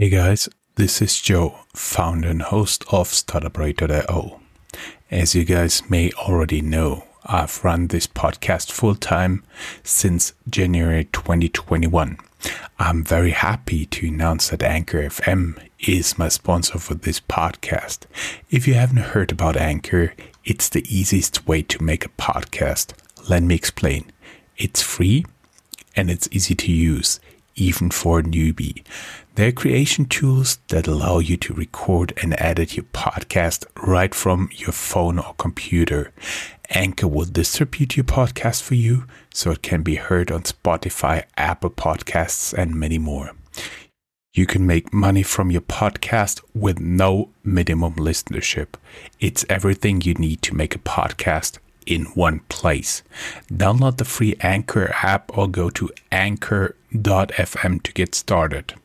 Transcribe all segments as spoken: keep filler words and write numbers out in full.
Hey guys, this is Joe, founder and host of startup radar dot i o. As you guys may already know, I've run this podcast full-time since January twenty twenty-one. I'm very happy to announce that Anchor F M is my sponsor for this podcast. If you haven't heard about Anchor, it's the easiest way to make a podcast. Let me explain. It's free and it's easy to use, even for a newbie. There are creation tools that allow you to record and edit your podcast right from your phone or computer. Anchor will distribute your podcast for you so it can be heard on Spotify, Apple Podcasts, and many more. You can make money from your podcast with no minimum listenership. It's everything you need to make a podcast in one place. Download the free Anchor app or go to anchor dot f m to get started.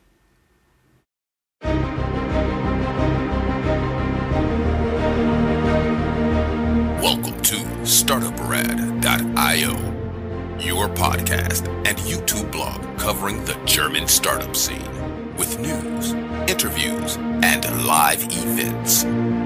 Welcome to startup rad dot i o, your podcast and YouTube blog covering the German startup scene with news, interviews, and live events.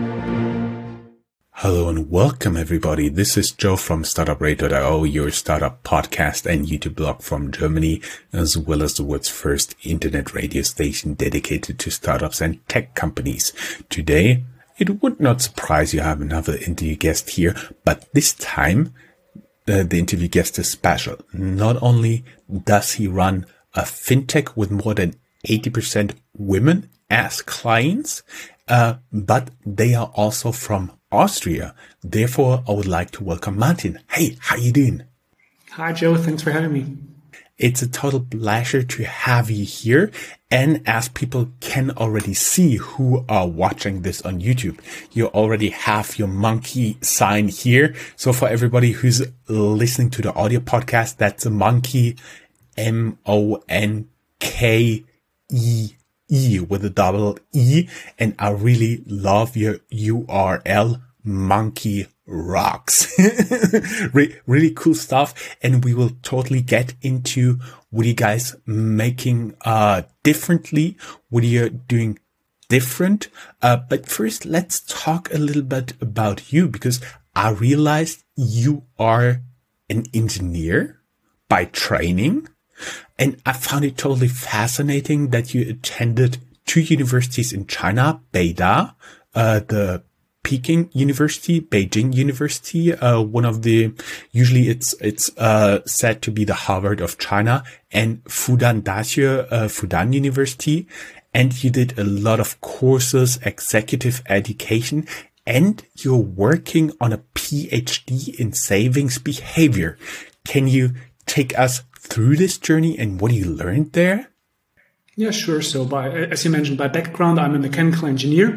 Hello and welcome everybody. This is Joe from startup radar dot i o, your startup podcast and YouTube blog from Germany, as well as the world's first internet radio station dedicated to startups and tech companies. Today, it would not surprise you I have another interview guest here, but this time uh, the interview guest is special. Not only does he run a fintech with more than eighty percent women as clients, uh, but they are also from Austria. Therefore, I would like to welcome Martin. Hey, how you doing? Hi, Joe. Thanks for having me. It's a total pleasure to have you here. And as people can already see who are watching this on YouTube, you already have your monkey sign here. So for everybody who's listening to the audio podcast, that's a monkey, M O N K E E with a double E. And I really love your U R L, Monkey Rocks. Re- really cool stuff. And we will totally get into what you guys making uh differently, what you're doing different. Uh, but first, let's talk a little bit about you, because I realized you are an engineer by training. And I found it totally fascinating that you attended two universities in China, Beida, uh, the Peking University, Beijing University, uh, one of the, usually it's, it's, uh, said to be the Harvard of China, and Fudan Daxue, uh, Fudan University. And you did a lot of courses, executive education, and you're working on a P H D in savings behavior. Can you take us through this journey and what you learned there? Yeah, sure. So by, as you mentioned, by background, I'm a mechanical engineer.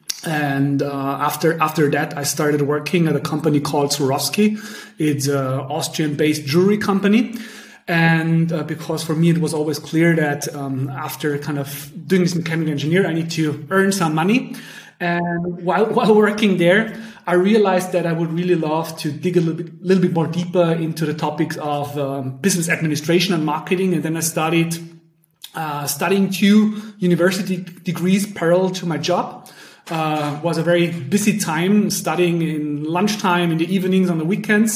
And uh, after after that, I started working at a company called Swarovski. It's an Austrian-based jewelry company. And uh, because for me, it was always clear that um, after kind of doing this mechanical engineer, I need to earn some money. And while while working there, I realized that I would really love to dig a little bit, little bit more deeper into the topics of um, business administration and marketing. And then I started uh, studying two university degrees parallel to my job. Uh, was a very busy time, studying in lunchtime, in the evenings, on the weekends.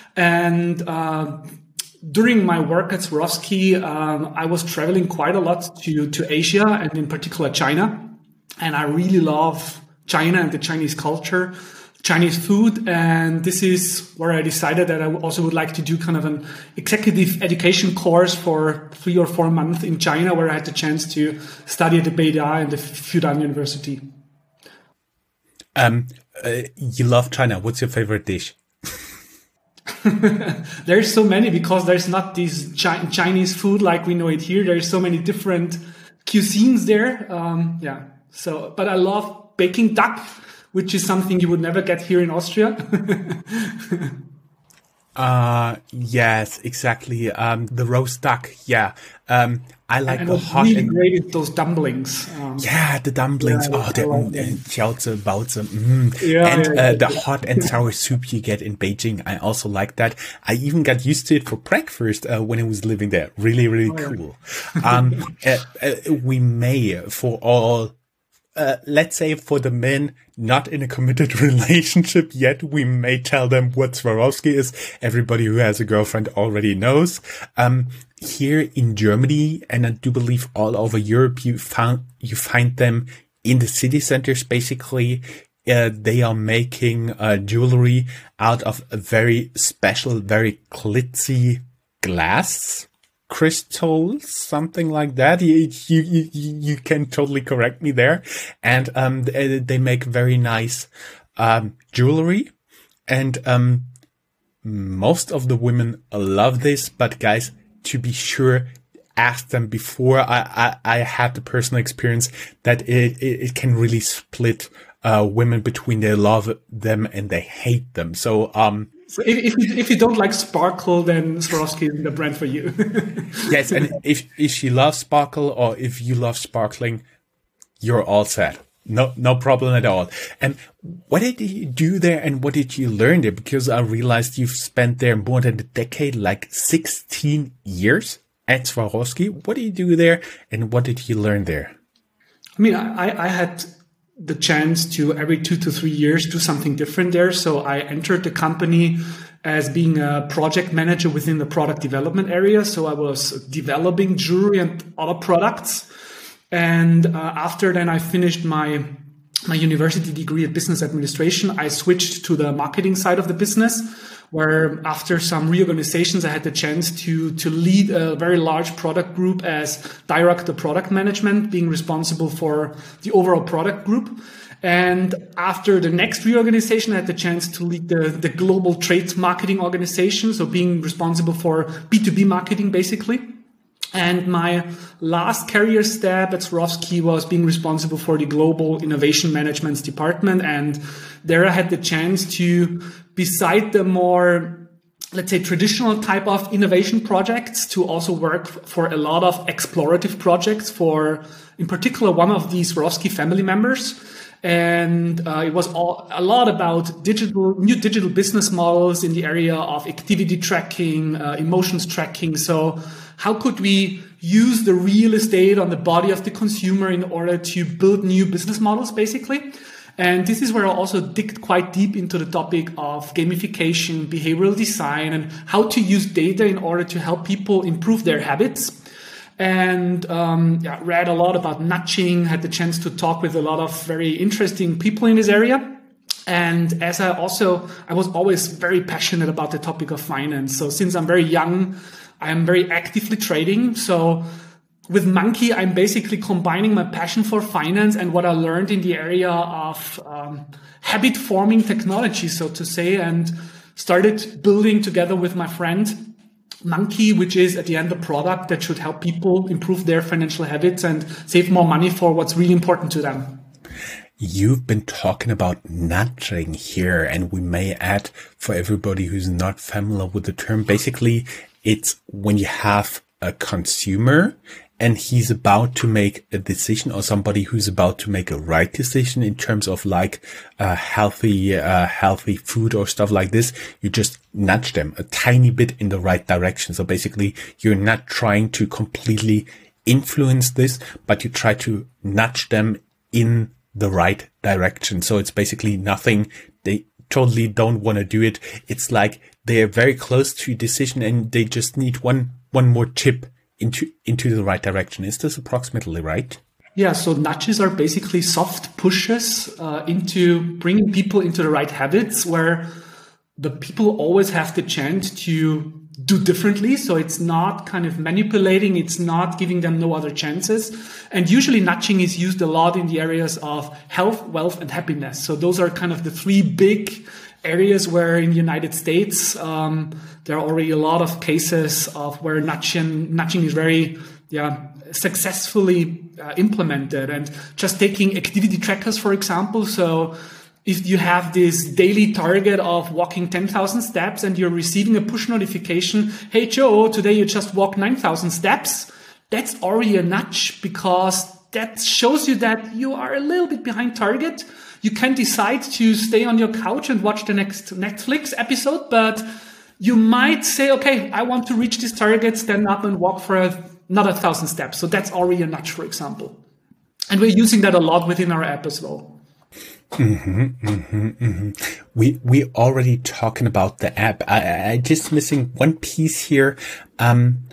And uh, during my work at Swarovski, um, I was traveling quite a lot to, to Asia, and in particular China. And I really love China and the Chinese culture, Chinese food. And this is where I decided that I also would like to do kind of an executive education course for three or four months in China, where I had the chance to study at the Beida and the Fudan University. Um, uh, you love China. What's your favorite dish? There's so many, because there's not this chi- Chinese food like we know it here. There's so many different cuisines there. Um, yeah. So, but I love baking duck, which is something you would never get here in Austria. uh, yes, exactly. Um, the roast duck. Yeah. Um, I like and the what's hot really and great is those dumplings. Um, yeah, the dumplings. Yeah, oh, I the like mm, them. jiaozi, baozi, mm. Yeah, and yeah, uh, yeah, the yeah. hot and sour soup you get in Beijing. I also like that. I even got used to it for breakfast uh, when I was living there. Really, really Oh, yeah. cool. um, uh, uh, we may for all. Uh, let's say for the men not in a committed relationship yet, we may tell them what Swarovski is. Everybody who has a girlfriend already knows. Um, here in Germany, and I do believe all over Europe, you found, you find them in the city centers. Basically, uh, they are making uh, jewelry out of a very special, very glitzy glass. Crystals, something like that. You, you, you, you can totally correct me there. And, um, they, they make very nice, um, jewelry. And, um, most of the women love this, but guys, to be sure, ask them before. I, I, I had the personal experience that it, it, it can really split, uh, women between they love them and they hate them. So, um, So if, if, you, if you don't like sparkle, then Swarovski isn't the brand for you. yes, and if if you love sparkle or if you love sparkling, you're all set. No, no problem at all. And what did you do there, and what did you learn there? Because I realized you've spent there more than a decade, like sixteen years at Swarovski. What did you do there, and what did you learn there? I mean, I, I had the chance to every two to three years do something different there. So I entered the company as being a project manager within the product development area. So I was developing jewelry and other products. And uh, after then I finished my my university degree at business administration. I switched to the marketing side of the business, where after some reorganizations, I had the chance to, to lead a very large product group as director product management, being responsible for the overall product group. And after the next reorganization, I had the chance to lead the, the global trade marketing organization. So being responsible for B two B marketing, basically. And my last career step at Swarovski was being responsible for the global innovation management department. And there I had the chance to, beside the more, let's say, traditional type of innovation projects, to also work for a lot of explorative projects for, in particular, one of these Swarovski family members. And uh, it was all, a lot about digital, new digital business models in the area of activity tracking, uh, emotions tracking. So how could we use the real estate on the body of the consumer in order to build new business models, basically? And this is where I also digged quite deep into the topic of gamification, behavioral design, and how to use data in order to help people improve their habits. And um, yeah, read a lot about nudging, had the chance to talk with a lot of very interesting people in this area. And as I also, I was always very passionate about the topic of finance. So since I'm very young, I am very actively trading. So with Monkey, I'm basically combining my passion for finance and what I learned in the area of um, habit forming technology, so to say, and started building together with my friend Monkey, which is at the end a product that should help people improve their financial habits and save more money for what's really important to them. You've been talking about nudging here, and we may add, for everybody who's not familiar with the term, basically it's when you have a consumer and he's about to make a decision, or somebody who's about to make a right decision in terms of like uh, healthy, uh, healthy food or stuff like this. You just nudge them a tiny bit in the right direction. So basically you're not trying to completely influence this, but you try to nudge them in the right direction. So it's basically nothing. They totally don't want to do it. It's like they're very close to a decision and they just need one, one more tip into, into the right direction. Is this approximately right? Yeah. So nudges are basically soft pushes uh, into bringing people into the right habits, where the people always have the chance to do differently. So it's not kind of manipulating. It's not giving them no other chances. And usually nudging is used a lot in the areas of health, wealth, and happiness. So those are kind of the three big areas where in the United States, um, there are already a lot of cases of where nudging, nudging is very, yeah, successfully uh, implemented. And just taking activity trackers, for example. So if you have this daily target of walking ten thousand steps and you're receiving a push notification, hey, Joe, today you just walked nine thousand steps. that's already a nudge, because that shows you that you are a little bit behind target. You can decide to stay on your couch and watch the next Netflix episode, but you might say, okay, I want to reach this target, stand up and walk for a, another thousand steps. So that's already a nudge, for example. And we're using that a lot within our app as well. Mm-hmm, mm-hmm, mm-hmm. We we already talking about the app. I, I just missing one piece here. Um,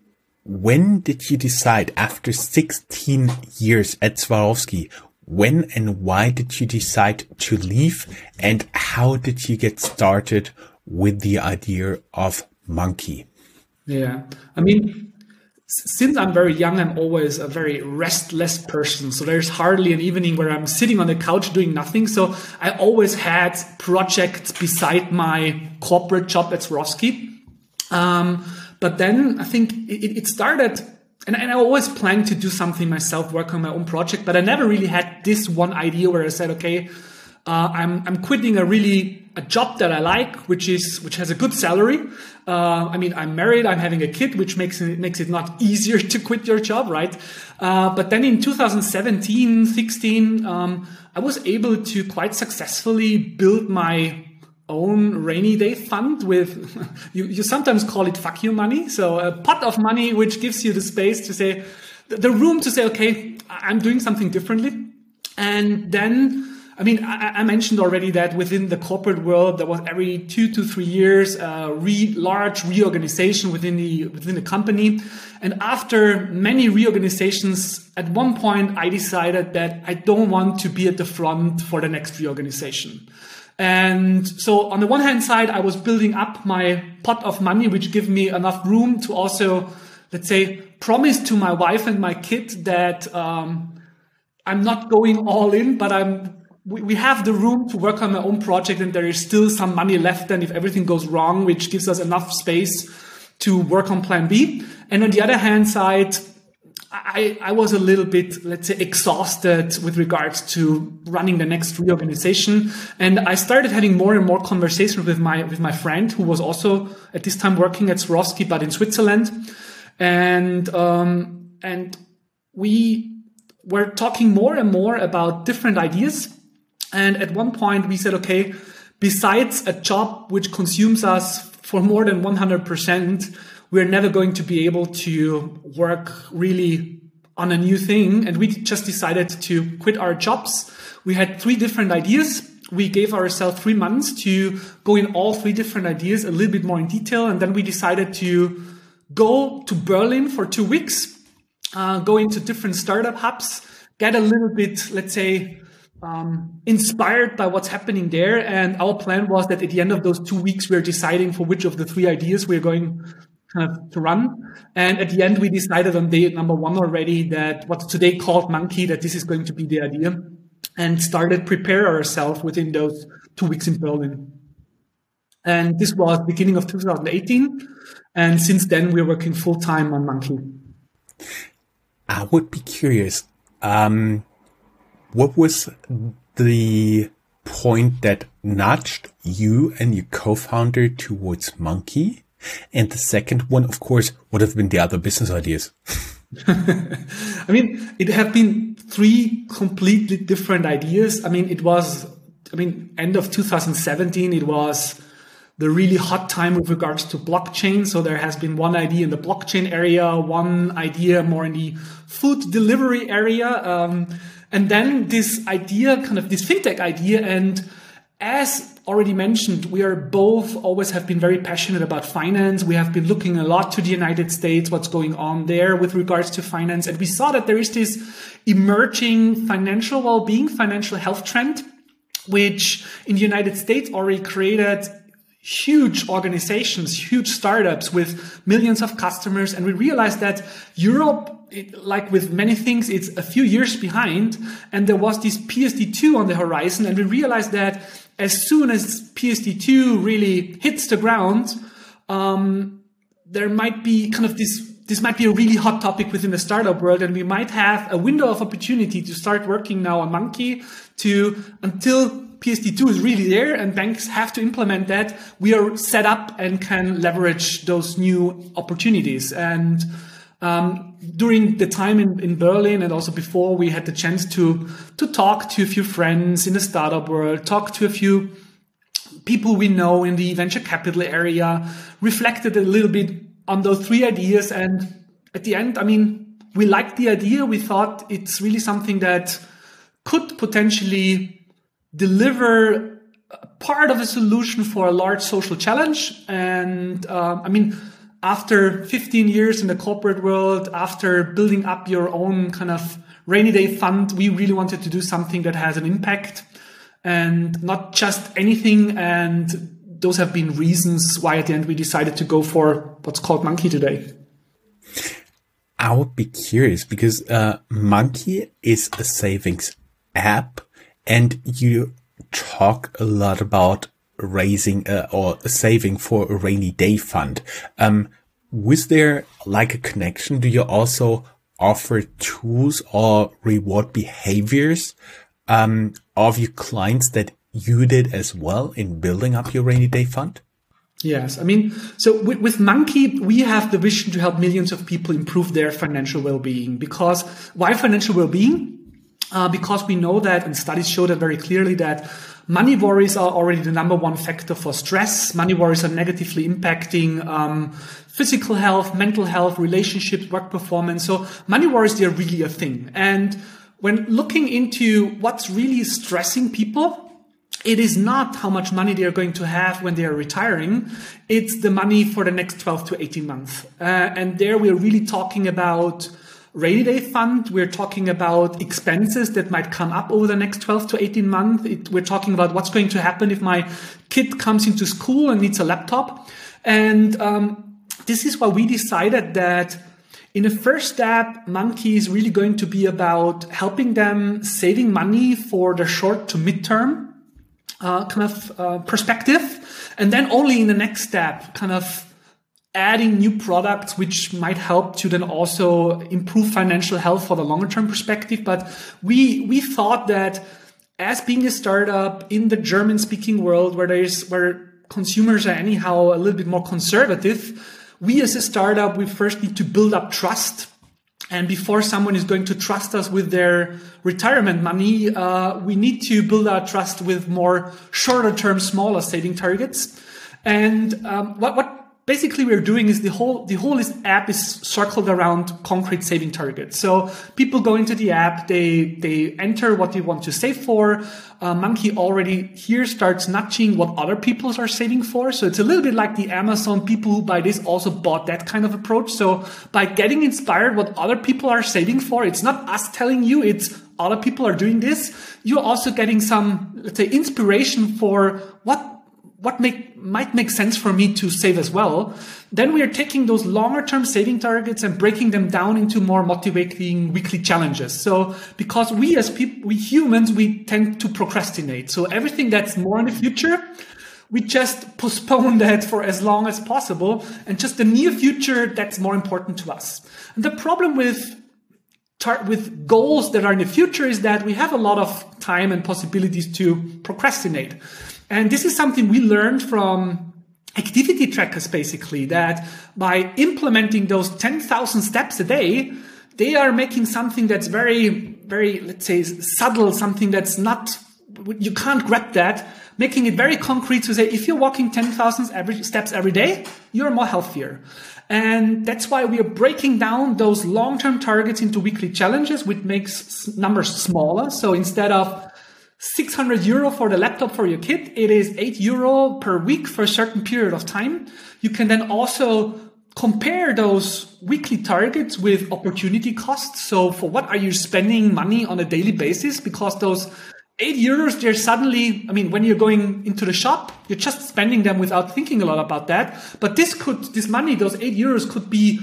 when did you decide, after sixteen years at Swarovski, when and why did you decide to leave, and how did you get started with the idea of Monkey? Yeah, I mean, since I'm very young, I'm always a very restless person. So there's hardly an evening where I'm sitting on the couch doing nothing. So I always had projects beside my corporate job at Swarovski. Um, but then I think it, it started, and, and I always planned to do something myself, work on my own project. But I never really had this one idea where I said, okay, uh, I'm I'm quitting a really a job that I like, which is which has a good salary. Uh, I mean, I'm married, I'm having a kid, which makes it makes it not easier to quit your job, right? Uh, but then in two thousand seventeen, sixteen, um, I was able to quite successfully build my own rainy day fund with, you, you sometimes call it fuck you money. So a pot of money, which gives you the space to say, the room to say, okay, I'm doing something differently. And then, I mean, I, I mentioned already that within the corporate world, there was every two to three years a re, large reorganization within the within the company. And after many reorganizations, at one point, I decided that I don't want to be at the front for the next reorganization. And so on the one hand side, I was building up my pot of money, which gave me enough room to also, let's say, promise to my wife and my kid that um, I'm not going all in, but I'm we, we have the room to work on my own project, and there is still some money left. And if everything goes wrong, which gives us enough space to work on plan B. And on the other hand side, I, I was a little bit, let's say, exhausted with regards to running the next reorganization. And I started having more and more conversations with my, with my friend, who was also at this time working at Swarovski, but in Switzerland. And, um, and we were talking more and more about different ideas. And at one point we said, okay, besides a job which consumes us for more than one hundred percent, we're never going to be able to work really on a new thing. And we just decided to quit our jobs. We had three different ideas. We gave ourselves three months to go in all three different ideas a little bit more in detail. And then we decided to go to Berlin for two weeks, uh, go into different startup hubs, get a little bit, let's say, um, inspired by what's happening there. And our plan was that at the end of those two weeks, we're deciding for which of the three ideas we're going kind of to run. And at the end, we decided on day number one already that what's today called Monkey, that this is going to be the idea, and started prepare ourselves within those two weeks in Berlin. And this was beginning of two thousand eighteen. And since then, we're working full time on Monkey. I would be curious. Um, what was the point that nudged you and your co-founder towards Monkey? And the second one, of course, would have been the other business ideas. I mean, it have been three completely different ideas. I mean, it was, I mean, end of two thousand seventeen, it was the really hot time with regards to blockchain. So there has been one idea in the blockchain area, one idea more in the food delivery area. Um, and then this idea, kind of this fintech idea. And as already mentioned, we are both always have been very passionate about finance. We have been looking a lot to the United States, what's going on there with regards to finance. And we saw that there is this emerging financial well-being, financial health trend, which in the United States already created huge organizations, huge startups with millions of customers. And we realized that Europe, it, like with many things, it's a few years behind. And there was this P S D two on the horizon. And we realized that as soon as P S D two really hits the ground, um, there might be kind of this, this might be a really hot topic within the startup world. And we might have a window of opportunity to start working now on Monkey to until P S D two is really there and banks have to implement that, we are set up and can leverage those new opportunities. And Um, during the time in, in Berlin and also before, we had the chance to, to talk to a few friends in the startup world, talk to a few people we know in the venture capital area, reflected a little bit on those three ideas. And at the end, I mean, we liked the idea. We thought it's really something that could potentially deliver part of a solution for a large social challenge. And uh, I mean, after fifteen years in the corporate world, after building up your own kind of rainy day fund, we really wanted to do something that has an impact and not just anything. And those have been reasons why at the end we decided to go for what's called Monkey today. I would be curious because uh, Monkey is a savings app, and you talk a lot about raising uh, or saving for a rainy day fund. Um, was there like a connection? Do you also offer tools or reward behaviors um, of your clients that you did as well in building up your rainy day fund? Yes. I mean, so with, with Monkey, we have the vision to help millions of people improve their financial well-being. Because why financial well-being? Uh, because we know that, and studies show that very clearly, that money worries are already the number one factor for stress. Money worries are negatively impacting um, physical health, mental health, relationships, work performance. So money worries, they're really a thing. And when looking into what's really stressing people, it is not how much money they are going to have when they are retiring. It's the money for the next twelve to eighteen months. Uh, and there we're really talking about rainy day fund. We're talking about expenses that might come up over the next twelve to eighteen months. It, we're talking about what's going to happen if my kid comes into school and needs a laptop. And um, this is why we decided that in the first step, Monkey is really going to be about helping them saving money for the short to midterm uh, kind of uh, perspective. And then only in the next step, kind of adding new products which might help to then also improve financial health for the longer term perspective. But we we thought that as being a startup in the German speaking world where there's where consumers are anyhow a little bit more conservative, we as a startup, we first need to build up trust. And before someone is going to trust us with their retirement money, uh, we need to build our trust with more shorter term, smaller saving targets. And um, what what basically we're doing is the whole the whole app is circled around concrete saving targets. So people go into the app, they they enter what they want to save for. Uh, Monkey already here starts nudging what other people are saving for. So it's a little bit like the Amazon people who buy this also bought that kind of approach. So by getting inspired what other people are saving for, it's not us telling you, it's other people are doing this. You're also getting some, let's say, inspiration for what what make, might make sense for me to save as well. Then we are taking those longer term saving targets and breaking them down into more motivating weekly challenges. So because we as people, we humans, we tend to procrastinate. So everything that's more in the future, we just postpone that for as long as possible. And just the near future, that's more important to us. And the problem with with goals that are in the future is that we have a lot of time and possibilities to procrastinate. And this is something we learned from activity trackers, basically, that by implementing those ten thousand steps a day, they are making something that's very, very, let's say, subtle, something that's not, you can't grab that, making it very concrete to say, if you're walking ten thousand every, steps every day, you're more healthier. And that's why we are breaking down those long-term targets into weekly challenges, which makes numbers smaller. So instead of six hundred euro for the laptop for your kid, it is eight euro per week for a certain period of time. You can then also compare those weekly targets with opportunity costs. So for what are you spending money on a daily basis? Because those eight euros, they're suddenly, I mean, when you're going into the shop, you're just spending them without thinking a lot about that. But this could, this money, those eight euros could be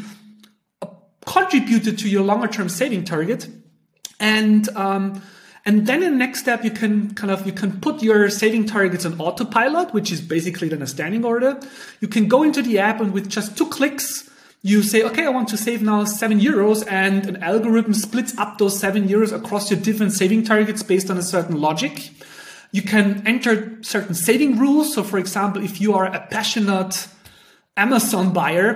contributed to your longer term saving target. And, um, And then in the next step, you can kind of, you can put your saving targets on autopilot, which is basically then a standing order. You can go into the app and with just two clicks, you say, okay, I want to save now seven euros, and an algorithm splits up those seven euros across your different saving targets based on a certain logic. You can enter certain saving rules. So for example, if you are a passionate Amazon buyer,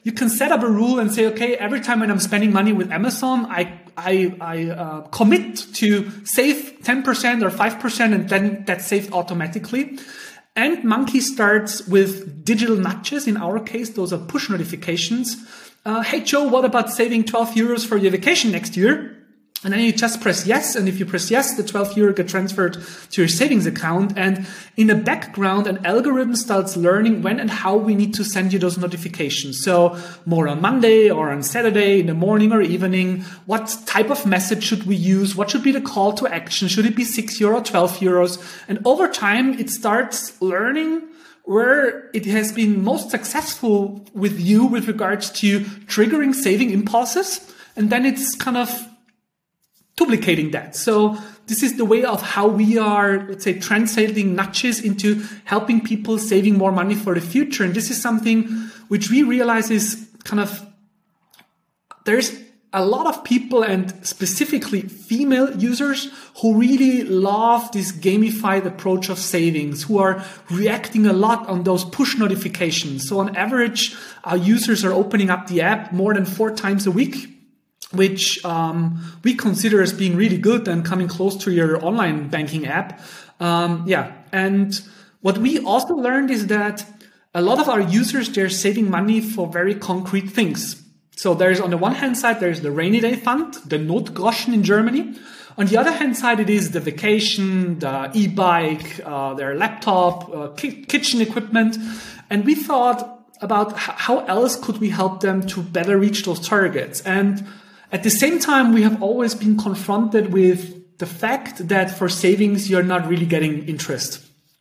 you can set up a rule and say, okay, every time when I'm spending money with Amazon, I I, I uh, commit to save ten percent or five percent, and then that's saved automatically. And Monkey starts with digital nudges. In our case, those are push notifications. Uh, hey, Joe, what about saving twelve euros for your vacation next year? And then you just press yes. And if you press yes, the twelve euro get transferred to your savings account. And in the background, an algorithm starts learning when and how we need to send you those notifications. So more on Monday or on Saturday in the morning or evening. What type of message should we use? What should be the call to action? Should it be six euro, twelve euros? And over time, it starts learning where it has been most successful with you with regards to triggering saving impulses. And then it's kind of duplicating that. So this is the way of how we are, let's say, translating nudges into helping people saving more money for the future. And this is something which we realize is kind of, there's a lot of people, and specifically female users, who really love this gamified approach of savings, who are reacting a lot on those push notifications. So on average, our users are opening up the app more than four times a week, which um, we consider as being really good and coming close to your online banking app. Um, yeah. And what we also learned is that a lot of our users, they're saving money for very concrete things. So there's, on the one hand side, there's the rainy day fund, the Notgroschen in Germany. On the other hand side, it is the vacation, the e-bike, uh, their laptop, uh, ki- kitchen equipment. And we thought about h- how else could we help them to better reach those targets. And at the same time, we have always been confronted with the fact that for savings, you're not really getting interest.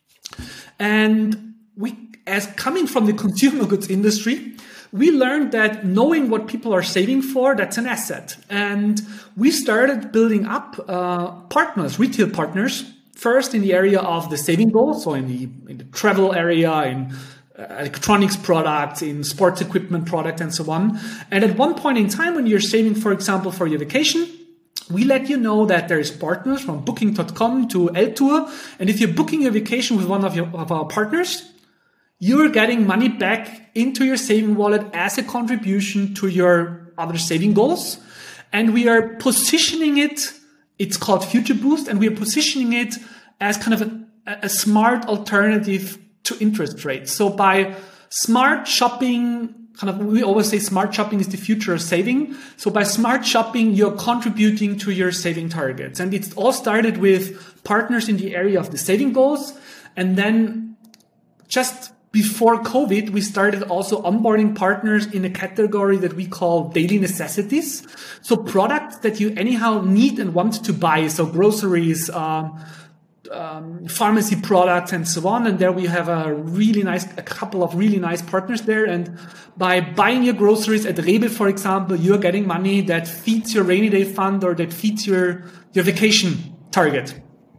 And we, as coming from the consumer goods industry, we learned that knowing what people are saving for, that's an asset. And we started building up uh, partners, retail partners, first in the area of the saving goals, so in the, in the travel area, in electronics products, in sports equipment product, and so on. And at one point in time, when you're saving, for example, for your vacation, we let you know that there is partners from booking dot com to L-Tour. And if you're booking your vacation with one of, your, of our partners, you're getting money back into your saving wallet as a contribution to your other saving goals. And we are positioning it, it's called Future Boost, and we are positioning it as kind of a, a smart alternative to interest rates. So by smart shopping, kind of, we always say smart shopping is the future of saving. So by smart shopping, you're contributing to your saving targets. And it all started with partners in the area of the saving goals. And then just before COVID, we started also onboarding partners in a category that we call daily necessities. So products that you anyhow need and want to buy. So groceries, um, Um, pharmacy products, and so on. And there we have a really nice, a couple of really nice partners there. And by buying your groceries at Rewe, for example, you're getting money that feeds your rainy day fund or that feeds your, your vacation target.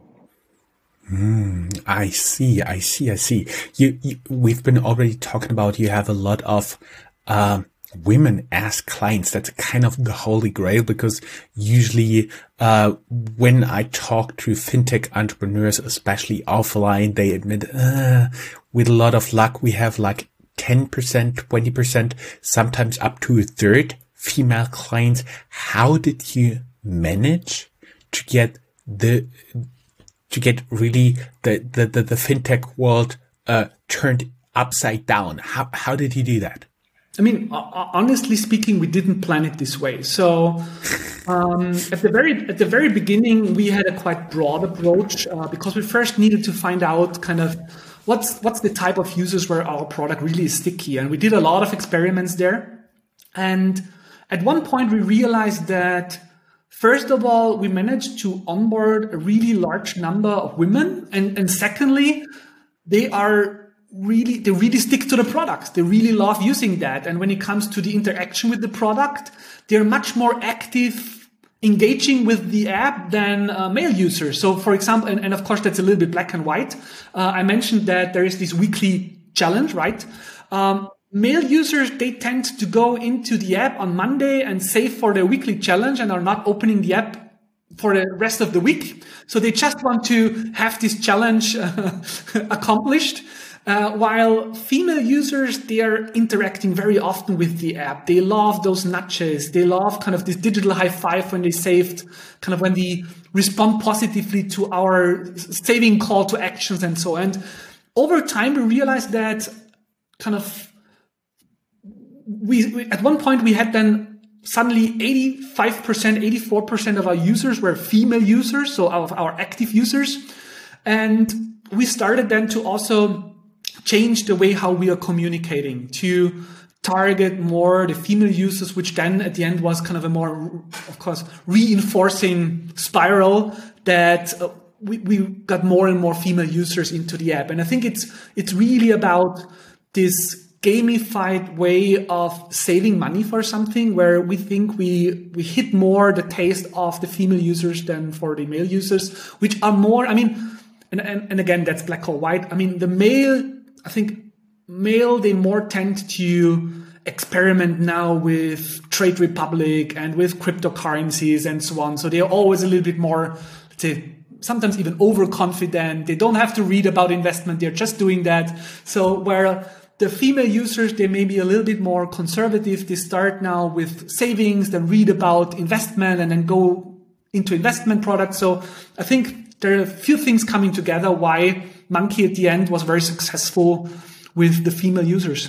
Mm, I see, I see, I see. You, you, we've been already talking about, you have a lot of, um, women as clients. That's kind of the holy grail, because usually uh when I talk to fintech entrepreneurs, especially offline, they admit uh, with a lot of luck we have like ten percent, twenty percent, sometimes up to a third female clients. How did you manage to get the to get really the the the, the fintech world uh turned upside down? How how did you do that? I mean, honestly speaking, we didn't plan it this way. So um, at the very at the very beginning, we had a quite broad approach uh, because we first needed to find out kind of what's what's the type of users where our product really is sticky. And we did a lot of experiments there. And at one point, we realized that, first of all, we managed to onboard a really large number of women. And, and secondly, they are really, they really stick to the product. They really love using that. And when it comes to the interaction with the product, they're much more active engaging with the app than uh, male users. So for example, and, and of course, that's a little bit black and white. Uh, I mentioned that there is this weekly challenge, right? Um, male users, they tend to go into the app on Monday and save for their weekly challenge and are not opening the app for the rest of the week. So they just want to have this challenge uh, accomplished. Uh, while female users, they are interacting very often with the app. They love those nudges. They love kind of this digital high five when they saved, kind of when they respond positively to our saving call to actions and so on. And over time, we realized that kind of we, we at one point we had then suddenly eighty-five percent, eighty-four percent of our users were female users, so of our active users. And we started then to also change the way how we are communicating, to target more the female users, which then at the end was kind of a more, of course, reinforcing spiral that uh, we, we got more and more female users into the app. And I think it's it's really about this gamified way of saving money for something, where we think we we hit more the taste of the female users than for the male users, which are more, I mean, and, and, and again, that's black or white. I mean, the male, I think male, they more tend to experiment now with Trade Republic and with cryptocurrencies and so on. So they're always a little bit more, let's say, sometimes even overconfident. They don't have to read about investment. They're just doing that. So where the female users, they may be a little bit more conservative. They start now with savings, then read about investment and then go into investment products. So I think there are a few things coming together why Monkey at the end was very successful with the female users.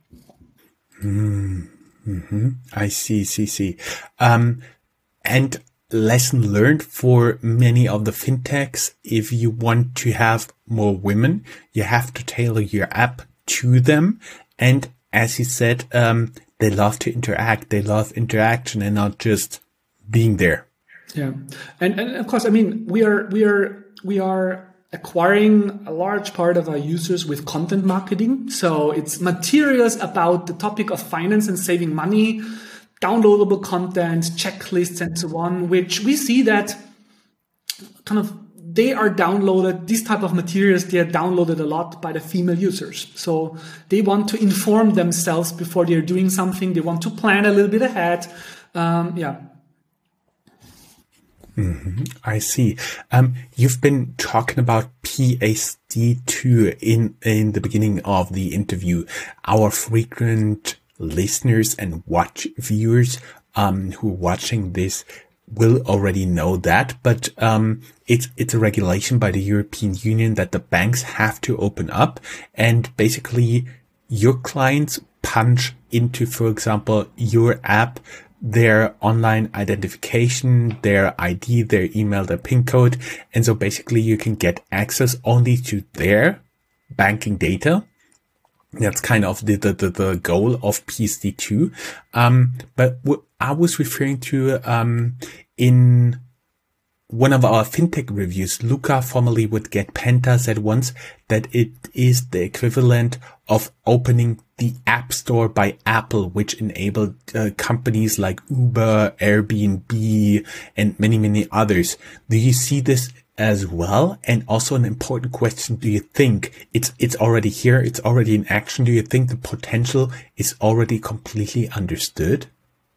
Mm-hmm. I see, see, see. Um, and lesson learned for many of the fintechs, if you want to have more women, you have to tailor your app to them. And as you said, um, they love to interact. They love interaction and not just being there. Yeah. And, and of course, I mean, we are, we are, we are acquiring a large part of our users with content marketing. So it's materials about the topic of finance and saving money, downloadable content, checklists, and so on, which we see that kind of they are downloaded, these type of materials, they are downloaded a lot by the female users. So they want to inform themselves before they're doing something. They want to plan a little bit ahead. Um, yeah. Mm-hmm. I see. Um, you've been talking about P S D two in, in the beginning of the interview. Our frequent listeners and watch viewers, um, who are watching this will already know that, but, um, it's, it's a regulation by the European Union that the banks have to open up, and basically your clients punch into, for example, your app, their online identification, their I D, their email, their PIN code. And so basically you can get access only to their banking data. That's kind of the, the, the, the goal of P S D two. Um, but what I was referring to, um, in one of our fintech reviews, Luca, formerly with GetPenta, said once that it is the equivalent of opening the App Store by Apple, which enabled uh, companies like Uber, Airbnb, and many, many others. Do you see this as well? And also an important question, do you think it's it's already here, it's already in action? Do you think the potential is already completely understood?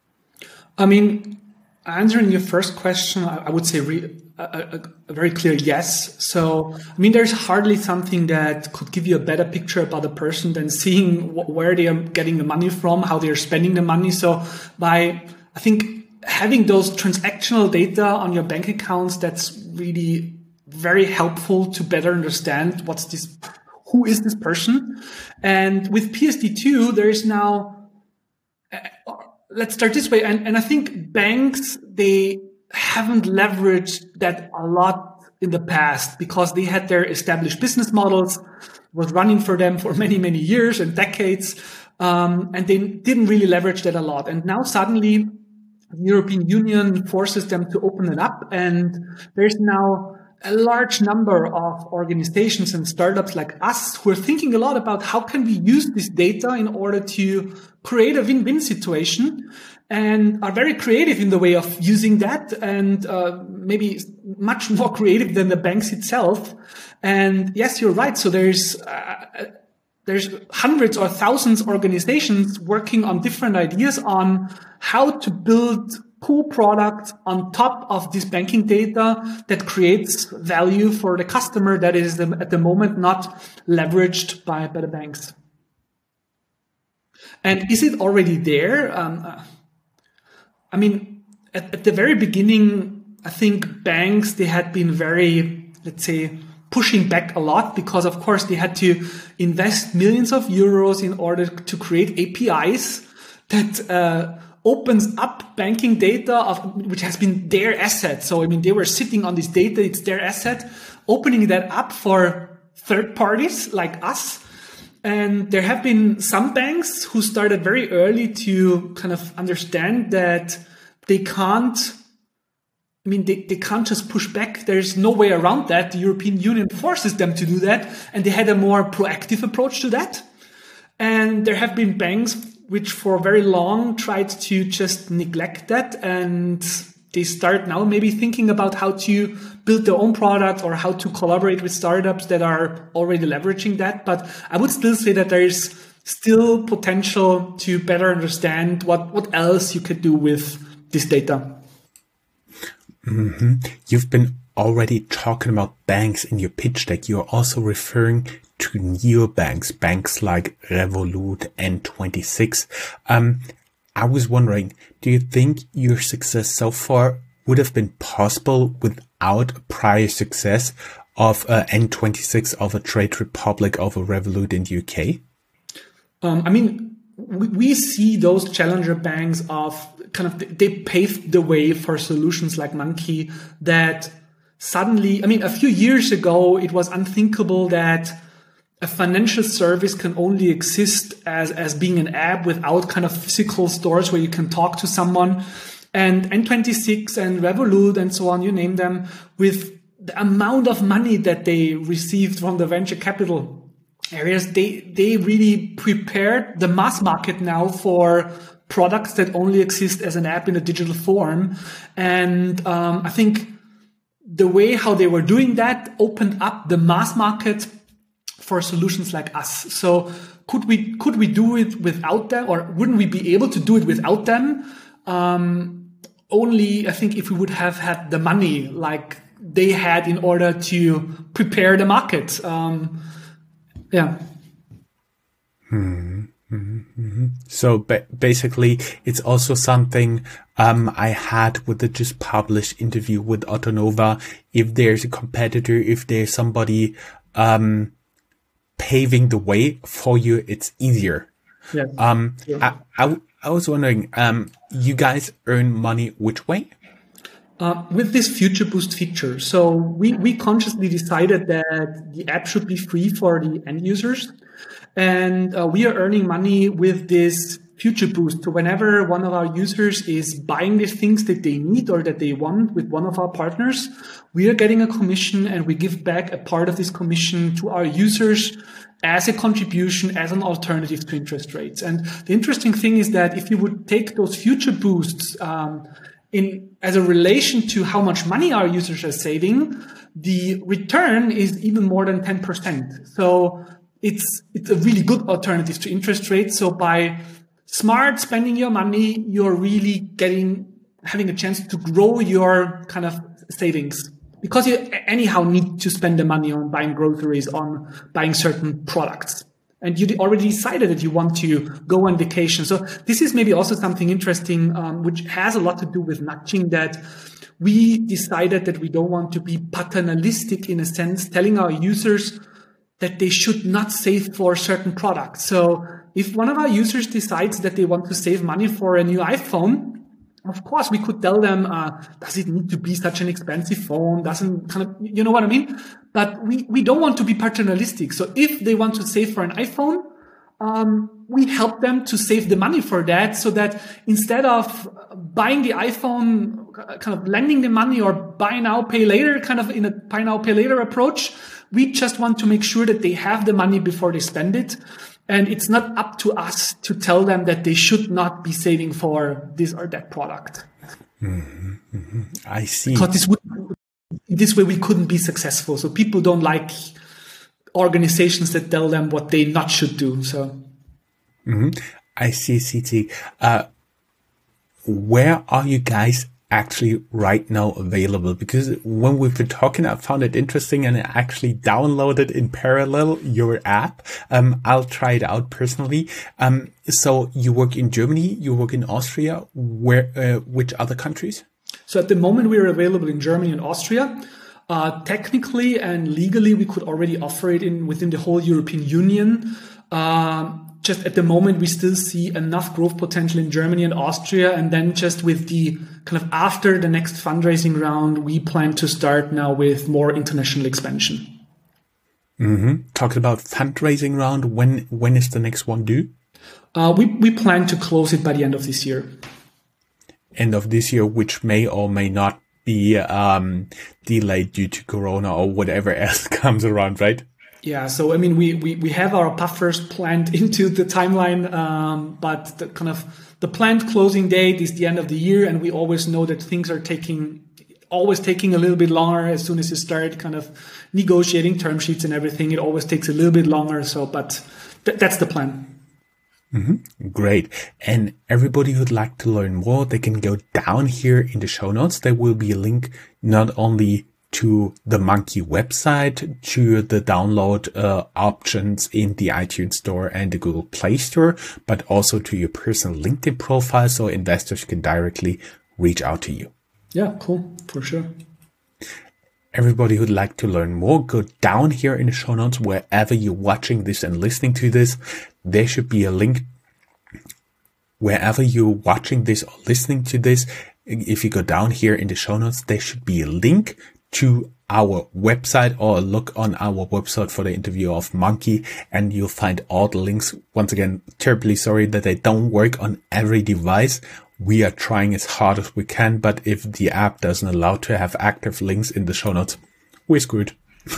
I mean, answering your first question, I would say re- a, a, a very clear yes. So, I mean, there's hardly something that could give you a better picture about a person than seeing wh- where they are getting the money from, how they are spending the money. So by, I think, having those transactional data on your bank accounts, that's really very helpful to better understand what's this, who is this person. And with P S D two, there is now, uh, let's start this way. And, and I think banks, they haven't leveraged that a lot in the past because they had their established business models, was running for them for many, many years and decades. Um, and they didn't really leverage that a lot. And now suddenly the European Union forces them to open it up. And there's now a large number of organizations and startups like us who are thinking a lot about how can we use this data in order to create a win-win situation, and are very creative in the way of using that, and uh, maybe much more creative than the banks itself. And yes, you're right. So there's uh, there's hundreds or thousands of organizations working on different ideas on how to build cool product on top of this banking data that creates value for the customer that is the, at the moment not leveraged by, by the banks. And is it already there? Um, uh, I mean, at, at the very beginning, I think banks, they had been very, let's say, pushing back a lot because, of course, they had to invest millions of euros in order to create A P Is that uh, opens up banking data of which has been their asset. So, I mean, they were sitting on this data, it's their asset, opening that up for third parties like us. And there have been some banks who started very early to kind of understand that they can't, I mean, they, they can't just push back. There's no way around that. The European Union forces them to do that. And they had a more proactive approach to that. And there have been banks which for very long tried to just neglect that. And they start now maybe thinking about how to build their own product or how to collaborate with startups that are already leveraging that. But I would still say that there is still potential to better understand what, what else you could do with this data. Mm-hmm. You've been already talking about banks in your pitch deck. You're also referring to neobanks, banks like Revolut, N twenty-six. Um, I was wondering, do you think your success so far would have been possible without prior success of uh, N twenty-six, of a Trade Republic, of a Revolut in the U K? Um, I mean, we, we see those challenger banks of kind of, they paved the way for solutions like Monkey that suddenly, I mean, a few years ago, it was unthinkable that a financial service can only exist as, as being an app without kind of physical stores where you can talk to someone. And N twenty-six and Revolut and so on, you name them, with the amount of money that they received from the venture capital areas, they, they really prepared the mass market now for products that only exist as an app in a digital form. And um, I think the way how they were doing that opened up the mass market for solutions like us. So could we could we do it without them, or wouldn't we be able to do it without them? Um, only, I think, if we would have had the money like they had in order to prepare the market. Um, yeah. Hmm. Mm-hmm, mm-hmm. So ba- basically, it's also something um, I had with the just published interview with Autonova. If there's a competitor, if there's somebody um, paving the way for you, it's easier. Yes. Um, yeah. I, I, I was wondering, um, you guys earn money which way? Uh, with this Future Boost feature. So we, we consciously decided that the app should be free for the end users. And uh, we are earning money with this Future Boost. So whenever one of our users is buying the things that they need or that they want with one of our partners, we are getting a commission, and we give back a part of this commission to our users as a contribution, as an alternative to interest rates. And the interesting thing is that if you would take those Future Boosts um, in as a relation to how much money our users are saving, the return is even more than ten percent. So it's it's a really good alternative to interest rates. So by smart spending your money, you're really getting having a chance to grow your kind of savings, because you anyhow need to spend the money on buying groceries, on buying certain products. And you already decided that you want to go on vacation. So this is maybe also something interesting, um, which has a lot to do with nudging, that we decided that we don't want to be paternalistic in a sense, telling our users that they should not save for certain products. So if one of our users decides that they want to save money for a new iPhone, of course, we could tell them, uh, does it need to be such an expensive phone? Doesn't kind of, you know what I mean? But we, we don't want to be paternalistic. So if they want to save for an iPhone, um, we help them to save the money for that, so that instead of buying the iPhone, kind of lending the money, or buy now, pay later, kind of in a buy now, pay later approach, we just want to make sure that they have the money before they spend it. And it's not up to us to tell them that they should not be saving for this or that product. Mm-hmm, mm-hmm. I see. Because this would, this way we couldn't be successful. So people don't like organizations that tell them what they not should do. So, mm-hmm. I see, C T. Uh, where are you guys actually right now available? Because when we've been talking, I found it interesting and I actually downloaded in parallel your app. Um, I'll try it out personally. Um, so you work in Germany, you work in Austria, where, uh, which other countries? So at the moment we are available in Germany and Austria. Uh, technically and legally, we could already offer it in within the whole European Union. Uh, just at the moment, we still see enough growth potential in Germany and Austria. And then just with the kind of after the next fundraising round, we plan to start now with more international expansion. Mm-hmm. Talking about fundraising round, when when is the next one due? Uh, we, we plan to close it by the end of this year. End of this year, which may or may not be um, delayed due to Corona or whatever else comes around, right? Yeah, so I mean, we, we, we have our buffers planned into the timeline, um, but the kind of the planned closing date is the end of the year, and we always know that things are taking always taking a little bit longer as soon as you start kind of negotiating term sheets and everything. It always takes a little bit longer. So, but th- that's the plan. Mm-hmm. Great. And everybody who'd like to learn more, they can go down here in the show notes. There will be a link not only to the Monkey website, to the download uh, options in the iTunes Store and the Google Play Store, but also to your personal LinkedIn profile so investors can directly reach out to you. Yeah, cool. For sure. Everybody who'd like to learn more, go down here in the show notes wherever you're watching this and listening to this. There should be a link wherever you're watching this or listening to this. If you go down here in the show notes, there should be a link to our website or a look on our website for the interview of Monkey, and you'll find all the links. Once again, terribly sorry that they don't work on every device. We are trying as hard as we can, but if the app doesn't allow to have active links in the show notes, we're screwed.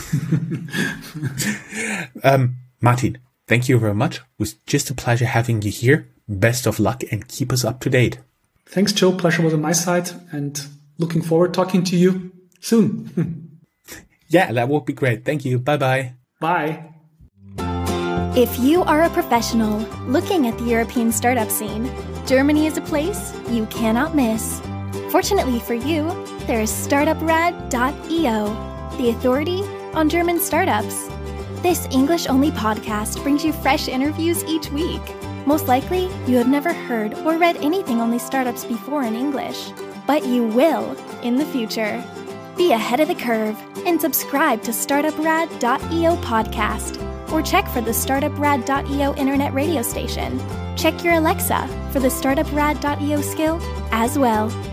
um, Martin, thank you very much. It was just a pleasure having you here. Best of luck and keep us up to date. Thanks, Joe. Pleasure was on my side and looking forward to talking to you soon. Yeah, that would be great. Thank you. Bye-bye. Bye. If you are a professional looking at the European startup scene, Germany is a place you cannot miss. Fortunately for you, there is startup rad dot e o, the authority on German startups. This English-only podcast brings you fresh interviews each week. Most likely, you have never heard or read anything on these startups before in English, but you will in the future. Be ahead of the curve and subscribe to startup rad dot e o podcast, or check for the startup rad dot e o internet radio station. Check your Alexa for the startup rad dot e o skill as well.